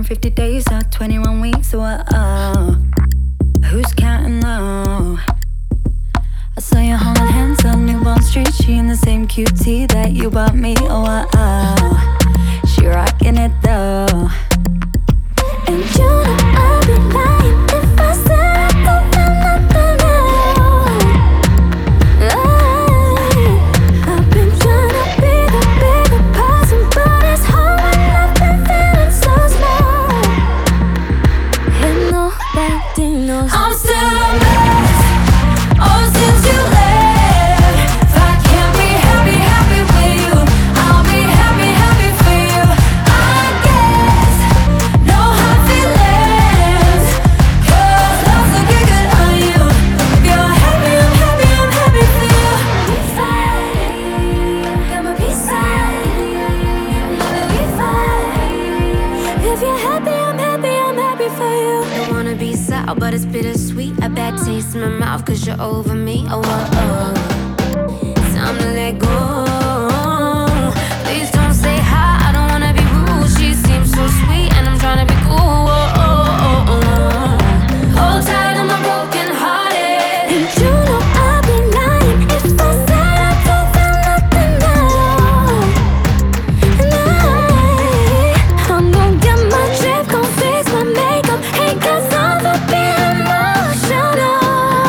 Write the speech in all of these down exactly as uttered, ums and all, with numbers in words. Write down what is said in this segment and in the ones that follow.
fifty days or twenty-one weeks or what? Oh, who's counting though? I saw you holding hands on Newborn Street. She in the same cutie that you bought me. Oh, uh, oh. She rocking it though. And you know I'd be lying if I said I don't feel nothing else. I've been trying to be the bigger person, but it's hard when I've been feeling so small. And nobody knows I'm still a mess. Oh, since you left, if I can't be happy, happy with you, I'll be happy, happy for you. I guess no hard feelings, 'cause love's looking good on you. If you're happy, I'm happy, I'm happy for you. We fight, got my peace sign, we fight. If you're happy, I'm happy, I'm happy for you. Don't wanna be sour, but it's bittersweet. A bad taste in my mouth, 'cause you're over me. Oh, oh, oh. Time to let go. Please don't say hi, I don't wanna be rude. She seems so sweet, and I'm trying to be cool. Oh, oh, oh, oh. Hold tight, I'm a broken hearted. And you know I'd be lying if I said I don't feel nothing now. And I, I'm gon' get my drip, gon' fix my makeup. Hey, 'cause I'm a bit emotional,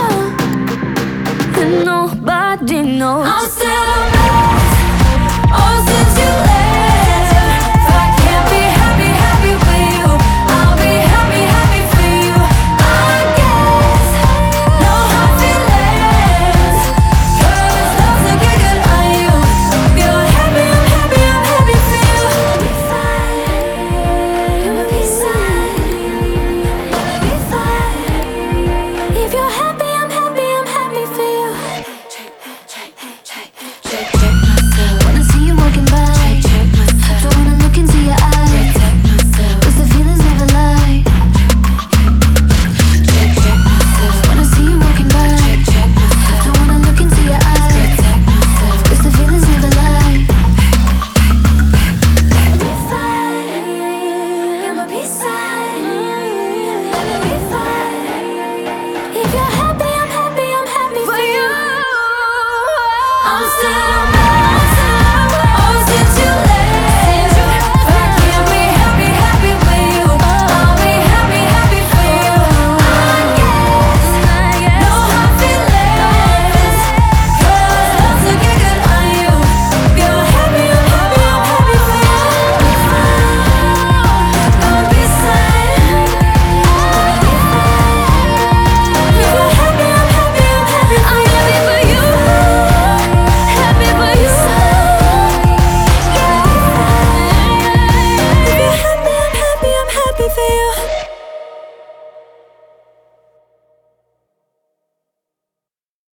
and nobody knows I'm still a mess. Oh, since you left, if I can't be happy, happy with you, I'll be happy, happy for you. I guess no hard feelings, 'cause love's looking good on you. If you're happy, I'm happy, I'm happy for you. We fight, got my peace sign, we fight. If you're happy, I'm happy, I'm happy for you. Check, check myself. Wanna see you walking by. Check, check myself. Don't wanna look into your eyes. Check myself. 'Cause the feelings never lie. Check, check myself. Wanna see you walking by. Check, check myself. Don't wanna look into your eyes. Check myself. 'Cause the feelings never lie. We fight, got my peace sign, we fight. If you're happy, I'm happy, I'm happy for you. I'm still